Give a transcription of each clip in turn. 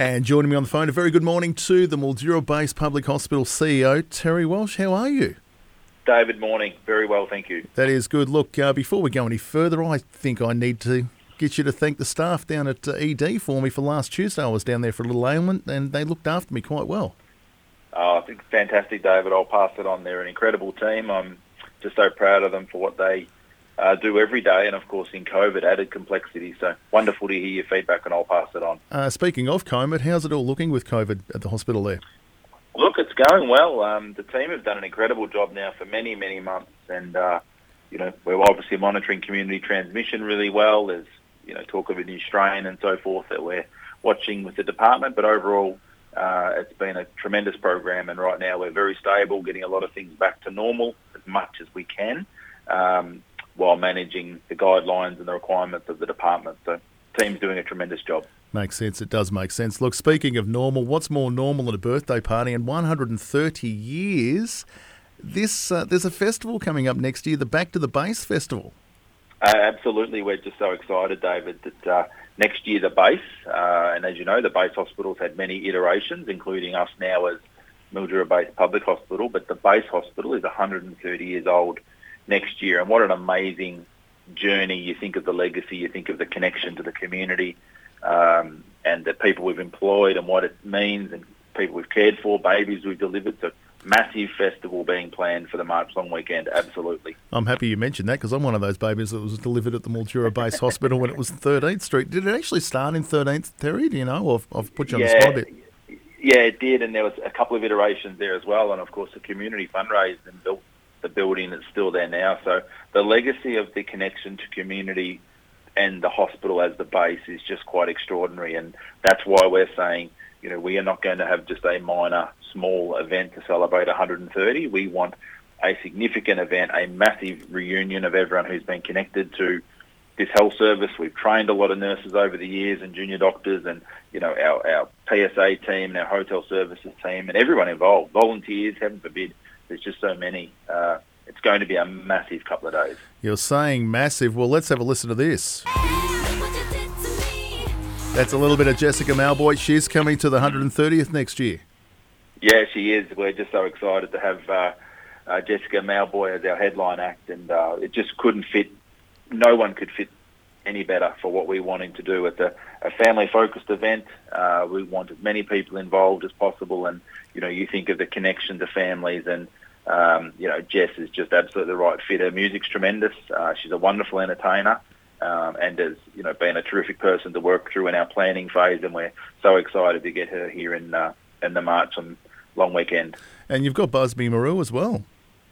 And joining me on the phone, a very good morning to the Mildura-based Public Hospital CEO, Terry Walsh. How are you? David, morning. Very well, thank you. That is good. Look, before we go any further, I think I need to get you to thank the staff down at ED for me for last Tuesday. I was down there for a little ailment and they looked after me quite well. Oh, I think fantastic, David. I'll pass it on. They're an incredible team. I'm just so proud of them for what they do every day, and of course in COVID added complexity. So wonderful to hear your feedback, and I'll pass it on. Speaking of COVID, how's it all looking with COVID at the hospital there? Look, it's going well. The team have done an incredible job now for many, many months, and we're obviously monitoring community transmission really well. There's talk of a new strain and so forth that we're watching with the department, but overall it's been a tremendous program, and right now we're very stable, getting a lot of things back to normal as much as we can, while managing the guidelines and the requirements of the department. So the team's doing a tremendous job. Makes sense. It does make sense. Look, speaking of normal, what's more normal than a birthday party? In 130 years, there's a festival coming up next year, the Back to the Base Festival. Absolutely. We're just so excited, David, that next year the base, and as you know, the base hospital's had many iterations, including us now as Mildura-based Public Hospital, but the base hospital is 130 years old next year. And what an amazing journey. You think of the legacy, you think of the connection to the community, and the people we've employed and what it means, and people we've cared for, babies we've delivered. So massive festival being planned for the March long weekend, absolutely. I'm happy you mentioned that because I'm one of those babies that was delivered at the Mildura Base Hospital when it was 13th Street. Did it actually start in 13th, Terry? Do you know? Or I've put you on the spot a bit. Yeah, it did, and there was a couple of iterations there as well, and of course the community fundraised and built the building that's still there now. So the legacy of the connection to community and the hospital as the base is just quite extraordinary, and that's why we're saying, we are not going to have just a minor, small event to celebrate 130. We want a significant event, a massive reunion of everyone who's been connected to this health service. We've trained a lot of nurses over the years and junior doctors, and our PSA team and our hotel services team and everyone involved, volunteers, heaven forbid. There's just so many. It's going to be a massive couple of days. You're saying massive. Well, let's have a listen to this. That's a little bit of Jessica Mauboy. She's coming to the 130th next year. Yeah, she is. We're just so excited to have Jessica Mauboy as our headline act, and it just couldn't fit. No one could fit any better for what we wanted to do. It's a family-focused event. We want as many people involved as possible, and you think of the connection to families, and Jess is just absolutely the right fit. Her music's tremendous. She's a wonderful entertainer, and has been a terrific person to work through in our planning phase, and we're so excited to get her here in the March and long weekend. And you've got Busby Marou as well.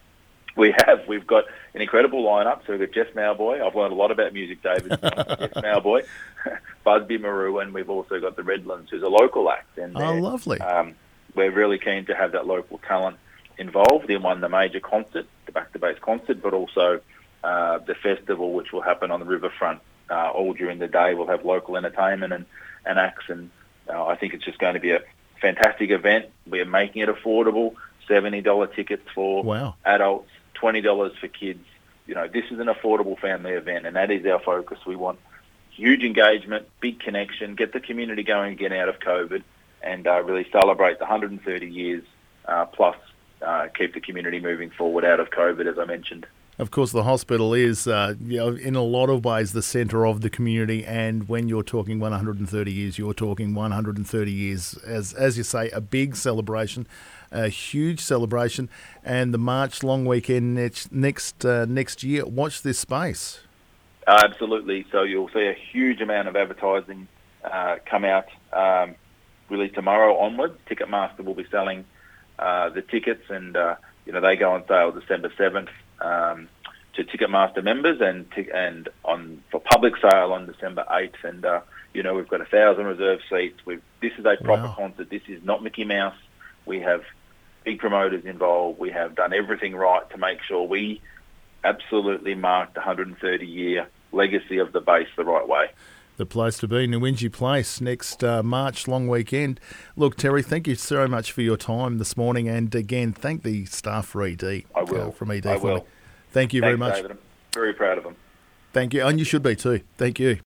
We've got an incredible lineup. So we've got Jess Mauboy. I've learned a lot about music, David. Jess Mauboy, Busby Marou, and we've also got the Redlands, who's a local act. And lovely. We're really keen to have that local talent involved in the major concert, the Back to Base concert, but also the festival, which will happen on the riverfront all during the day. We'll have local entertainment and acts, and I think it's just going to be a fantastic event. We're making it affordable, $70 tickets for adults, $20 for kids. This is an affordable family event, and that is our focus. We want huge engagement, big connection, get the community going again out of COVID, and really celebrate the 130 years plus keep the community moving forward out of COVID, as I mentioned. Of course, the hospital is, in a lot of ways, the centre of the community. And when you're talking 130 years, you're talking 130 years, as you say, a big celebration, a huge celebration. And the March long weekend next year, watch this space. Absolutely. So you'll see a huge amount of advertising come out really tomorrow onwards. Ticketmaster will be selling the tickets, and they go on sale December 7th. To Ticketmaster members and for public sale on December 8th, and we've got 1,000 reserved seats. This is a proper concert. This is not Mickey Mouse. We have big promoters involved. We have done everything right to make sure we absolutely mark the 130-year legacy of the base the right way. The place to be, Newinji Place, next March long weekend. Look, Terry, thank you so much for your time this morning, and again, thank the staff for ED. I will. From ED. I will. Thank you very much. David. I'm very proud of them. Thank you, and you should be too. Thank you.